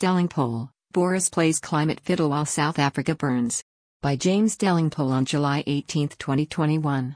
Delingpole, Boris plays climate fiddle while South Africa burns. By James Delingpole on July 18, 2021.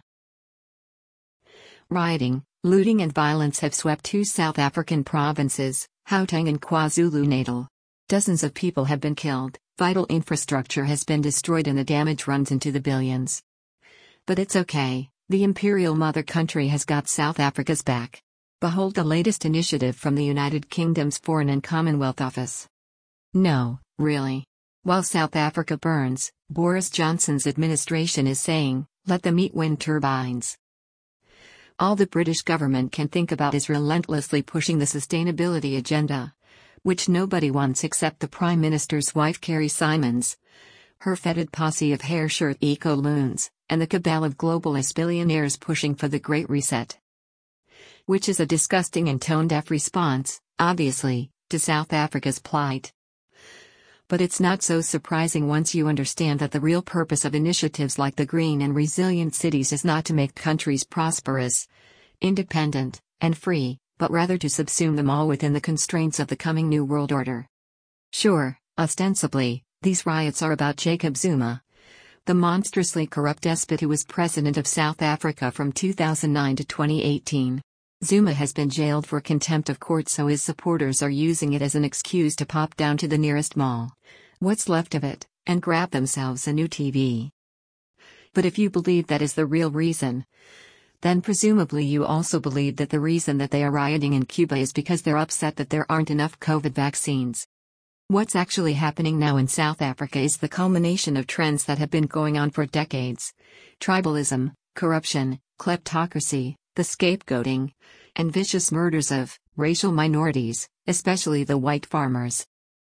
Rioting, looting and violence have swept two South African provinces, Gauteng and KwaZulu-Natal. Dozens of people have been killed, vital infrastructure has been destroyed and the damage runs into the billions. But it's okay, the imperial mother country has got South Africa's back. Behold the latest initiative from the United Kingdom's Foreign and Commonwealth Office. No, really. While South Africa burns, Boris Johnson's administration is saying, let them eat wind turbines. All the British government can think about is relentlessly pushing the sustainability agenda, which nobody wants except the Prime Minister's wife Carrie Simons, her fetid posse of hair-shirt eco-loons, and the cabal of globalist billionaires pushing for the Great Reset. Which is a disgusting and tone-deaf response, obviously, to South Africa's plight. But it's not so surprising once you understand that the real purpose of initiatives like the Green and Resilient Cities is not to make countries prosperous, independent, and free, but rather to subsume them all within the constraints of the coming New World Order. Sure, ostensibly, these riots are about Jacob Zuma, the monstrously corrupt despot who was president of South Africa from 2009 to 2018. Zuma has been jailed for contempt of court, so his supporters are using it as an excuse to pop down to the nearest mall, what's left of it, and grab themselves a new TV. But if you believe that is the real reason, then presumably you also believe that the reason that they are rioting in Cuba is because they're upset that there aren't enough COVID vaccines. What's actually happening now in South Africa is the culmination of trends that have been going on for decades: tribalism, corruption, kleptocracy, the scapegoating, and vicious murders of racial minorities, especially the white farmers.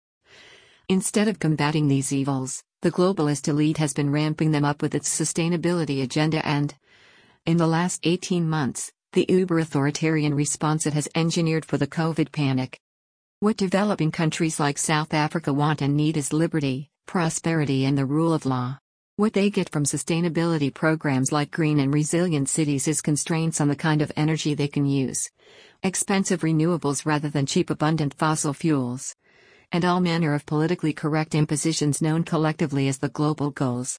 Instead of combating these evils, the globalist elite has been ramping them up with its sustainability agenda and, in the last 18 months, the uber-authoritarian response it has engineered for the COVID panic. What developing countries like South Africa want and need is liberty, prosperity and the rule of law. What they get from sustainability programs like Green and Resilient Cities is constraints on the kind of energy they can use. Expensive renewables rather than cheap abundant fossil fuels. And all manner of politically correct impositions known collectively as the global goals.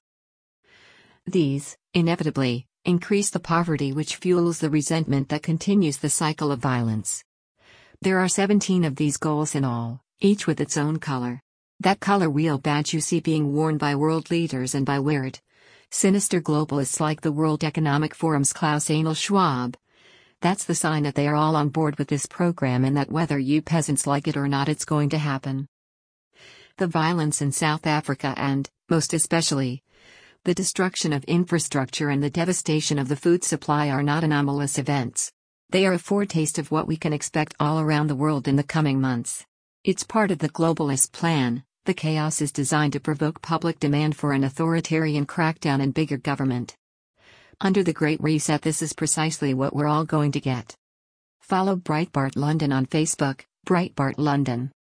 These, inevitably, increase the poverty which fuels the resentment that continues the cycle of violence. There are 17 of these goals in all, each with its own color. That color wheel badge you see being worn by world leaders and by weird, sinister globalists like the World Economic Forum's Klaus-Einel Schwab. That's the sign that they are all on board with this program and that whether you peasants like it or not, it's going to happen. The violence in South Africa and, most especially, the destruction of infrastructure and the devastation of the food supply are not anomalous events. They are a foretaste of what we can expect all around the world in the coming months. It's part of the globalist plan. The chaos is designed to provoke public demand for an authoritarian crackdown and bigger government. Under the Great Reset, this is precisely what we're all going to get. Follow Breitbart London on Facebook, Breitbart London.